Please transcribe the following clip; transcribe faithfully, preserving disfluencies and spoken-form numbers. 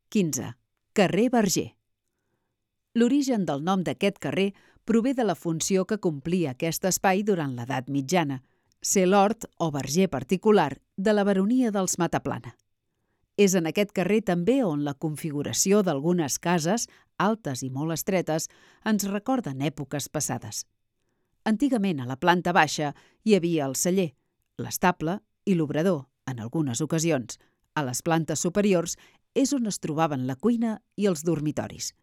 quinze. Carrer Verger. L'origen del nom d'aquest carrer prové de la funció que complia aquest espai durant l'edat mitjana, ser l'hort o verger particular de la baronia dels Mataplana. És en aquest carrer també on la configuració d'algunes cases, altes i molt estretes, ens recorden èpoques passades. Antigament a la planta baixa hi havia el celler, l'estable i l'obrador, en algunes ocasions. A les plantes superiors és on es trobaven la cuina i els dormitoris.